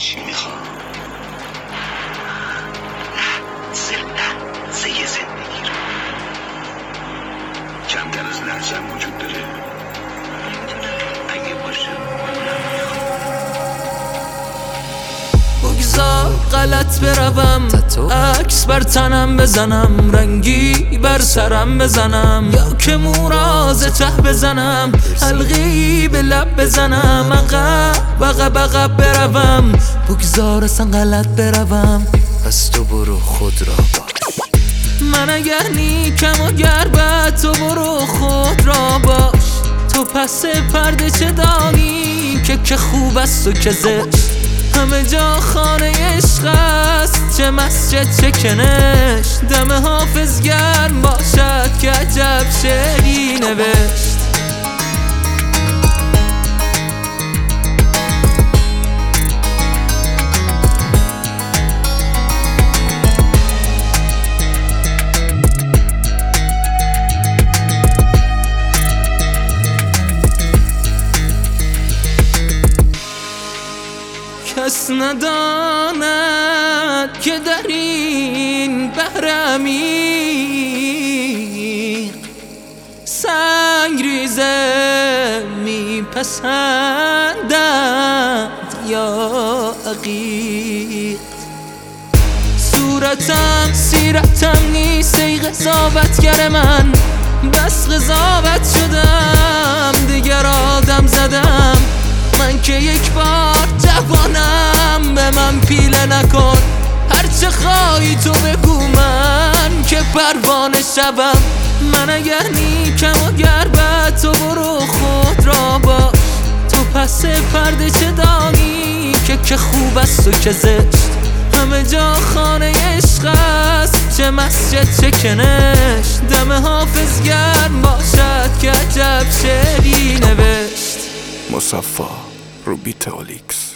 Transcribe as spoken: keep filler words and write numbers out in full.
چی میخوام؟ لحظه زندگی رو کمتر از لحظه هم وجود داره. اگه باشه بگذار غلط بروم، عکس بر تنم بزنم، رنگی بر سرم بزنم، یا که موراز ته بزنم، حلقی به لب بزنم، عقب عقب عقب بروم. بگذار اصلا غلط بروم، پس تو برو خود را باش. من اگر نیکم و گر بد، تو برو خود را باش. تو پس پرده چه دانی که که خوب است و که زشت. همه جا خانه عشق است، چه مسجد چه کنشت. دم حافظ گرم باشد که عجب شعری نوشت. کس نداند که در این بحر عمیق سنگ ریزه میپسندند یا عقیق. صورتم سیرتم نیست ای قضاوتگر من، بس قضاوت شدم دیگر آدم زدم. من که یک بار جوانم، به من پیله نکن، هرچه خواهی تو بگو من که پروانه شوم. من اگر نیکم و گر بد، تو برو خود را باش. تو پس پرده چه دانی که که خوب است و که زشت. همه جا خانه عشق است، چه مسجد چه کنشت. دم حافظ گرم باشد که عجب شعری نوشت. مصفا رو بیت اولیکس.